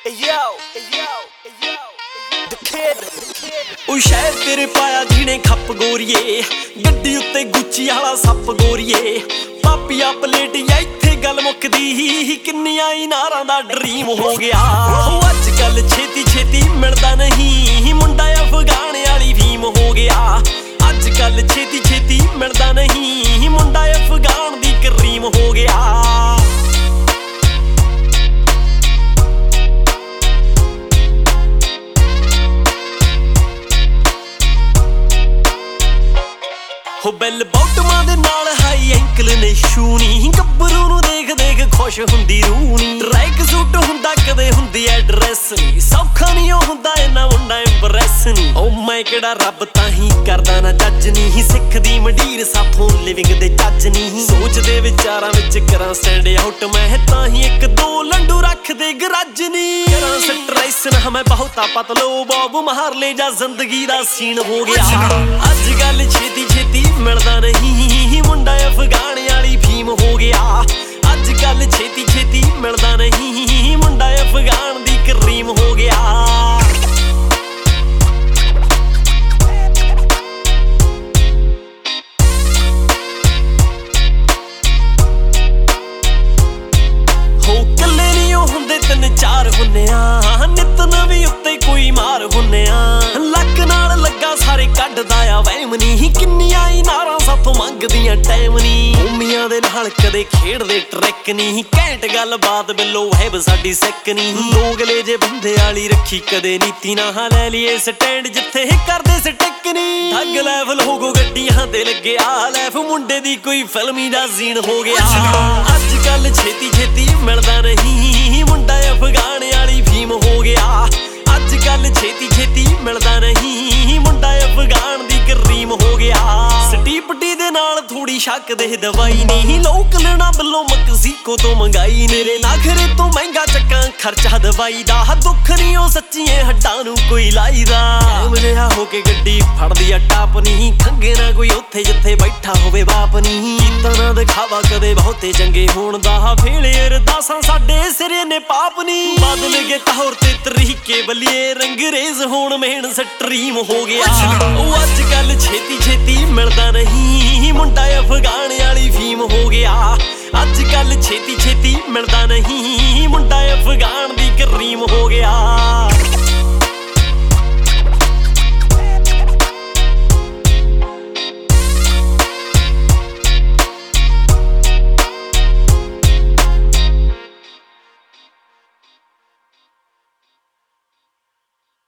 ਉਹ ਸ਼ਹਿਰ ਤੇਰੇ ਪਾਇਆ ਜਿਹਨੇ ਖੱਪ ਗੋਰੀਏ, ਗੱਡੀ ਉੱਤੇ ਗੁੱਚੀ ਵਾਲਾ ਸੱਪ ਗੋਰੀਏ। ਪਾਪੀਆ ਪਲੇਟ ਜਾਂ ਇੱਥੇ ਗੱਲ ਮੁੱਕਦੀ, ਕਿੰਨੀਆਂ ਹੀ ਨਾਰਾਂ ਦਾ ਡਰੀਮ ਹੋ ਗਿਆ। ਉਹ ਅੱਜ ਕੱਲ ਛੇਤੀ ਛੇਤੀ ਮਿਲਦਾ ਨਹੀਂ, ਮੁੰਡਾ ਅਫਗਾਨ ਵਾਲੀ ਫੀਮ ਹੋ ਗਿਆ। ਅੱਜ ਕੱਲ ਛੇਤੀ ਛੇਤੀ ਮਿਲਦਾ ਨਹੀਂ, ਮੁੰਡਾ ਅਫਗਾਨ ਦੀ ਕਰੀਮ ਹੋ ਗਿਆ। ਹੋ ਬੈਲ ਬਾਟਮਾਂ ਦੇ ਨਾਲ ਹਾਈ ਐਂਕਲ ਨੇ ਸ਼ੂਨੀ, ਗੱਭਰੂ ਨੂੰ ਦੇਖ ਦੇਖ ਖੁਸ਼ ਹੁੰਦੀ ਰੂਣੀ। ਟਰੈਕ ਸੂਟ ਹੁੰਦਾ ਕਦੇ ਹੁੰਦੀ ਐ ਡਰੈਸ ਨੀ, ਸੌਖਾ ਨਹੀਂ ਉਹ ਹੁੰਦਾ ਇਹਨਾਂ ਮੁੰਡਾ ਇੰਪ੍ਰੈਸ ਨੀ। ਓ ਮੈਂ ਕਿਹੜਾ ਰੱਬ ਤਾਂ ਹੀ ਕਰਦਾ ਨਾ ਜੱਜ ਨੀ, ਸਿੱਖ ਦੀ ਮੰਡੀਰ ਸਾਥੋਂ ਲਿਵਿੰਗ ਦੇ ਜੱਜ ਨੀ। ਸੋਚਦੇ ਵਿਚਾਰਾਂ ਵਿੱਚ ਕਰਾਂ ਸਟੈਂਡ ਆਊਟ, ਮੈਂ ਤਾਂ ਹੀ ਇੱਕ ਦੋ ਲੰਡੂ ਰੱਖਦੇ ਗਰਜ ਨੀ। ਕਰਾਂ ਸਟ੍ਰੈਸ ਨਾ ਮੈਂ ਬਹੁਤਾ ਪਤਲੋ ਬਾਬੂ ਮਾਰ ਲੈ ਜਾ, ਜ਼ਿੰਦਗੀ ਦਾ ਸੀਨ ਹੋ ਗਿਆ। ਅੱਜ ਕੱਲ ਛੇਤੀ ਛੇਤੀ ਮਿਲਦਾ ਨਹੀਂ, ਮੁੰਡਾ ਅਫਗਾਨ ਵਾਲੀ ਫੀਮ ਹੋ ਗਿਆ। ਅੱਜ ਕੱਲ ਛੇਤੀ ਛੇਤੀ ਮਿਲਦਾ ਨਹੀਂ, ਮੁੰਡਾ ਅਫਗਾਨ ਦੀ ਕਰੀਮ ਹੋ ਗਿਆ। ਹੋ ਕੱਲੇ ਨਹੀਂ ਉਹ ਹੁੰਦੇ ਤਿੰਨ ਚਾਰ ਹੁੰਨੇ ਆ, ਨਿਤ ਨਵੀਂ ਉੱਤੇ ਕੋਈ ਮਾਰ ਹੁੰਨੇ ਆ। ਲੱਕ ਨਾਲ ਲੱਗਾ ਸਾਰੇ ਕੱਢਦਾ ਆ ਵਹਿਮ ਨੀ, ਕਿੰਨੀਆਂ ਹੀ ਨਾਰਾਂ ਸਾਥੋਂ ਮੰਗਦੀਆਂ ਟਾਈਮ ਨੀ। ਉਮੀਆਂ ਦੇ ਨਾਲ ਕਦੇ ਖੇਡਦੇ ਟਰੈਕ ਨੀ, ਘੈਂਟ ਗੱਲ ਬਾਤ ਬਿੱਲੋ ਵਹਿਬ ਸਾਡੀ ਸਿੱਕ ਨੀ। ਦੋਗਲੇ ਜੇ ਬੰਦੇ ਵਾਲੀ ਰੱਖੀ ਕਦੇ ਨੀਤੀ ਨਾ, ਲੈ ਲਈਏ ਸਟੈਂਡ ਜਿੱਥੇ ਕਰਦੇ ਸਟਿਕ ਨੀ। ਠੱਗ ਲੈਵਲ ਹੋ ਗੋ ਗੱਡੀਆਂ ਤੇ ਲੱਗਿਆ ਲੈਫ, ਮੁੰਡੇ ਦੀ ਕੋਈ ਫਿਲਮੀ ਦਾ ਸੀਨ ਹੋ ਗਿਆ। ਅੱਜ ਕੱਲ ਛੇਤੀ ਛੇਤੀ ਮਿਲਦਾ ਨਹੀਂ, ਮੁੰਡਾ ਅਫਗਾਨ ਵਾਲੀ ਫੀਮ ਹੋ ਗਿਆ। ਅੱਜ ਕੱਲ ਛੇਤੀ ਛੇਤੀ ਮਿਲਦਾ ਨਹੀਂ, ਮੁੰਡਾ ਅਫਗਾਨ ਦੀ ਕਰੀਮ ਹੋ ਗਿਆ। ਸਟੀਪਟੀ ਦੇ ਨਾਲ ਥੋੜੀ ਸ਼ੱਕ ਦੇ ਦਵਾਈ ਨਹੀਂ, ਲੋਕ ਲੈਣਾ ਬਿੱਲੋ ਮੈਕਸੀਕੋ ਤੋਂ ਮੰਗਾਈ। ਮੇਰੇ ਨਖਰੇ ਤੋਂ ਮਹਿੰਗਾ ਚੱਕਾਂ ਖਰਚਾ ਦਵਾਈ ਦਾ, ਦੁੱਖ ਨਹੀਂ ਉਹ ਸੱਚੀਏ ਹੱਡਾਂ ਨੂੰ ਕੋਈ ਲਾਈਦਾ। ਰਿਹਾ ਹੋ ਕੇ ਗੱਡੀ ਫੜਦੀ ਆ ਟਾਪ ਨਹੀਂ, ਖੰਗੇ ਨਾ ਕੋਈ ਉੱਥੇ ਜਿੱਥੇ ਬੈਠਾ ਹੋਵੇ ਬਾਪ ਨਹੀਂ। ਕੀਤਾ ਨਾ ਦਿਖਾਵਾ ਕਦੇ ਬਹੁਤੇ ਚੰਗੇ ਹੋਣ ਦਾ, ਫੇਲੇ ਅਰਦਾਸਾਂ ਸਾਡੇ ਸਿਰੇ ਨੇ ਪਾਪ ਨਹੀਂ। ਬਦਲ ਗਏ ਤੌਰ ਤੇ ਤਰੀਕੇ ਬੱਲੀਏ, ਰੰਗਰੇਜ਼ ਹੋਣ ਮੇਨ ਸਟਰੀਮ ਹੋ ਗਿਆ। ਉਹ ਅੱਜ ਕੱਲ ਛੇਤੀ ਛੇਤੀ ਮਿਲਦਾ ਨਹੀਂ, ਮੁੰਡਾ ਅਫਗਾਨ ਵਾਲੀ ਫੀਮ ਹੋ ਗਿਆ। ਅੱਜ ਕੱਲ ਛੇਤੀ ਛੇਤੀ ਮਿਲਦਾ ਨਹੀਂ, ਮੁੰਡਾ ਅਫਗਾਨ ਦੀ ਕਰੀਮ ਹੋ ਗਿਆ।